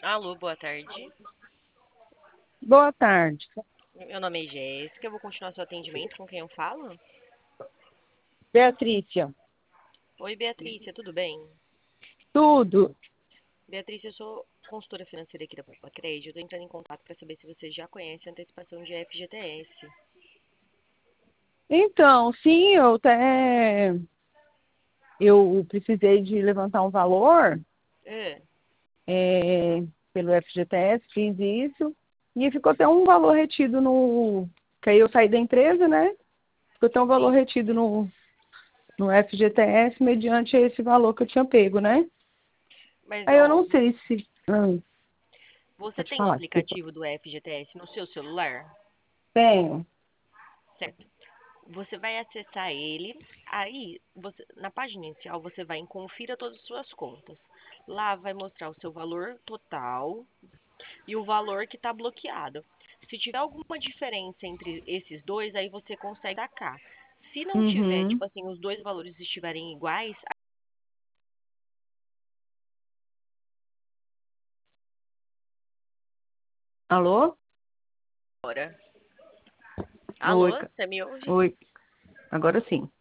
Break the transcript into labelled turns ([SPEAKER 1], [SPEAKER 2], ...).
[SPEAKER 1] Alô, boa tarde.
[SPEAKER 2] Boa tarde.
[SPEAKER 1] Meu nome é Jéssica. Eu vou continuar seu atendimento. Com quem eu falo?
[SPEAKER 2] Beatrícia,
[SPEAKER 1] Oi, Beatriz, tudo bem?
[SPEAKER 2] tudo.
[SPEAKER 1] Beatriz, eu sou consultora financeira aqui da Poupa Crédito. Eu tô entrando em contato para saber se você já conhece a antecipação de FGTS.
[SPEAKER 2] Então, sim, eu precisei de levantar um valor
[SPEAKER 1] É.
[SPEAKER 2] é, pelo FGTS, fiz isso, e ficou até um valor retido no. Que aí eu saí da empresa, né? Ficou até um valor
[SPEAKER 1] Sim,
[SPEAKER 2] retido no FGTS mediante esse valor que eu tinha pego, né?
[SPEAKER 1] mas
[SPEAKER 2] Aí eu
[SPEAKER 1] ó,
[SPEAKER 2] não sei se.
[SPEAKER 1] você
[SPEAKER 2] Pode
[SPEAKER 1] tem o
[SPEAKER 2] falar, desculpa.
[SPEAKER 1] aplicativo do FGTS no seu celular?
[SPEAKER 2] Tenho.
[SPEAKER 1] Certo. Você vai acessar ele, aí na página inicial você vai em confira todas as suas contas. Lá vai mostrar o seu valor total e o valor que está bloqueado. Se tiver alguma diferença entre esses dois, aí você consegue sacar. Se não tiver,
[SPEAKER 2] Uhum.
[SPEAKER 1] tipo assim, os dois valores estiverem iguais,
[SPEAKER 2] Alô?
[SPEAKER 1] agora.
[SPEAKER 2] Oi,
[SPEAKER 1] Alô, você me ouve?
[SPEAKER 2] oi. Agora sim.